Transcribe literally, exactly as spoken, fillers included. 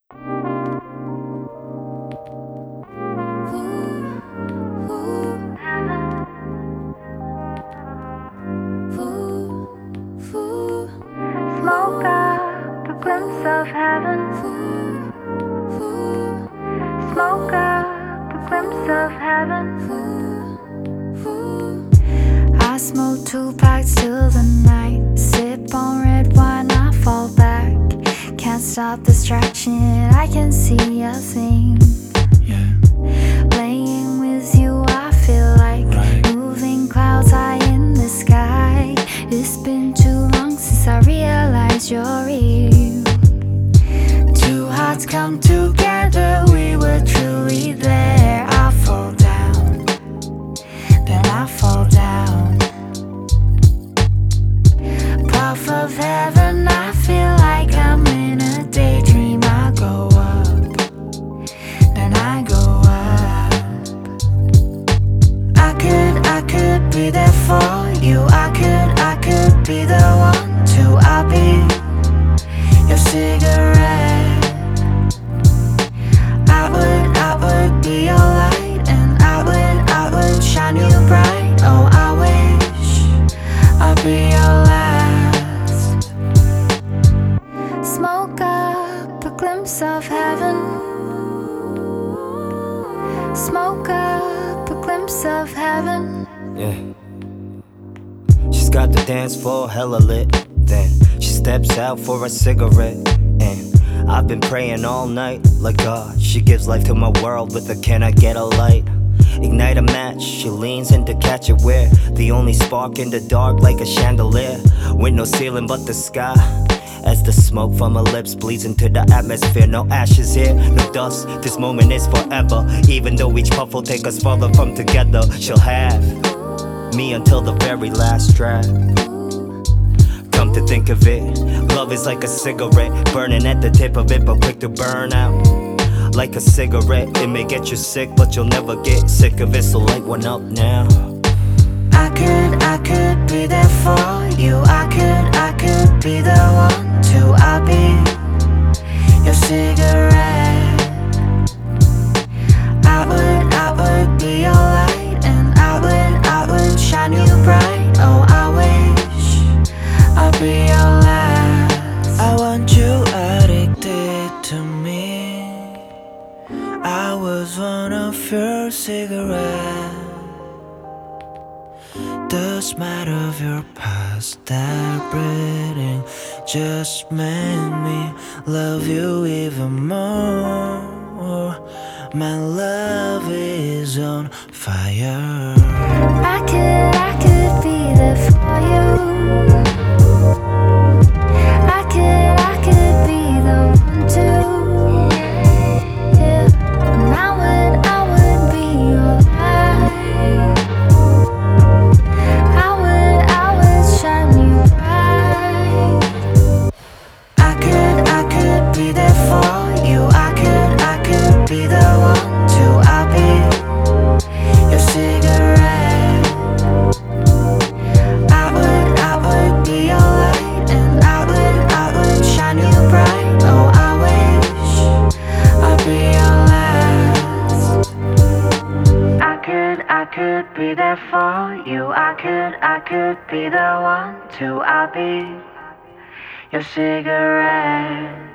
Smoke up a glimpse of heaven. Smoke up a glimpse of heaven. I smoke two packs till the night. Sip on red wine, I fall back. Can't stop distraction, I can see a thing. Yeah. Laying with you, I feel like Right. moving clouds high in the sky. It's been too long since I realized you're real. Two hearts come together, we were truly there. I fall down, then I fall down. Puff of heaven, I feel like I'm in a daydream. I go up, then I go up. I could, I could be there for you. I could, I could be the one to. I'll be your cigarette. I would, I would be your light, and I would, I would shine you bright. Oh, I wish I'd be your last. Smoke up a glimpse of heaven. Smoke up a glimpse of heaven. Yeah. She's got the dance floor hella lit. Then she steps out for a cigarette. And I've been praying all night, like God, she gives life to my world with a can I get a light? Ignite a match, she leans in to catch it. We're the only spark in the dark, like a chandelier, with no ceiling but the sky. As the smoke from her lips bleeds into the atmosphere. No ashes here, no dust, this moment is forever. Even though each puff will take us further from together, she'll have me until the very last drag. Come to think of it, love is like a cigarette, burning at the tip of it but quick to burn out. Like a cigarette, it may get you sick, but you'll never get sick of it, so light one up now. I could, I could be there for you. I could, I could be the one to. I'll be your cigarette. I would, I would be your light, and I would, I would shine you bright. Oh, I wish I'd be your last. I want you addicted to me. I was one of your cigarettes. The smell of your past that breathing just made me love you even more. My love is on fire. I could, I could be there for you. I could, I could be the one to. Yeah, and I would, I would be your light. I would, I would shine you bright. I could, I could be there for you. I could, I could be the one to. I'll be your cigarette. I would, I would be your light, and I would, I would shine you bright. Oh, I wish I'd be your last. I could, I could be there for you. I could, I could be the one to. I'll be your cigarette.